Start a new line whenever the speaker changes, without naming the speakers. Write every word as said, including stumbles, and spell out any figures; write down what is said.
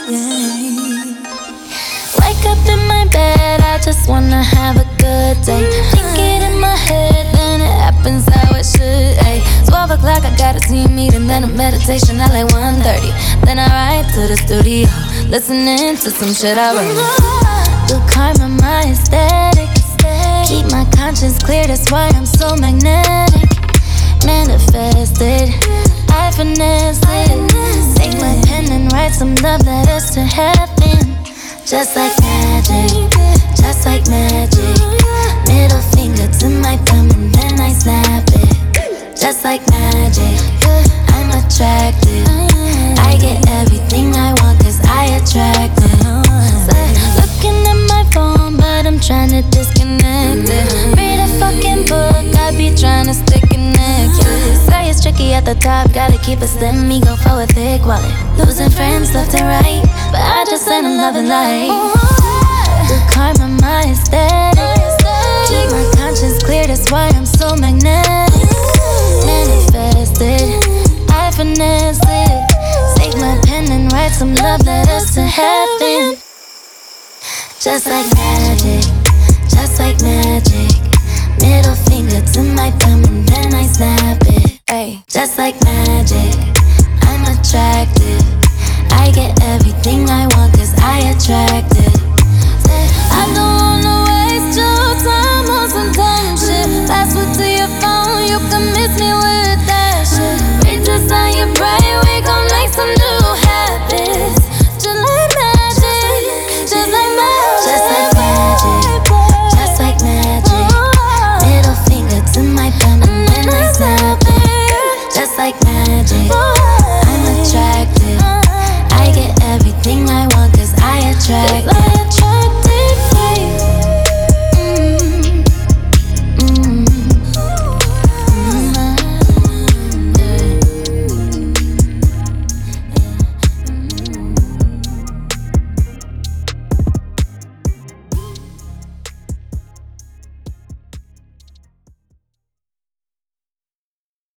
yeah. Wake up in my bed, I just wanna have a good day. Think it in my head, then it happens how it should. Ay, twelve o'clock, I got a team meeting, then a meditation at like one thirty. Then I ride to the studio, listening to some shit I wrote. Good karma, my aesthetic. Keep my conscience clear, that's why I'm so magnetic. Manifested, I finesse it. Take my pen and write some love letters to heaven. Just like magic, just like magic. Middle finger to my thumb and then I snap it. Just like magic, I'm attracted. I get everything I want cause I attract it. Looking at my phone but I'm trying to disconnect it. Read a fucking book, I be trying to stay connected. Say it's tricky at the top, gotta keep a slim ego for a thick wallet. Losing friends left and right, but I just ain't a loving life. Good karma, my aesthetic. Keep my conscience clear, that's why I'm so magnetic. Manifested, I finesse it. Take my pen and write some love letters to heaven. Just like magic, just like magic. Middle finger to my thumb and then I snap it. Ay, just like magic, I'm attracted. I get everything I want cause I attract it. I don't wanna waste your time on some dumb shit. Password to your phone, you can miss me.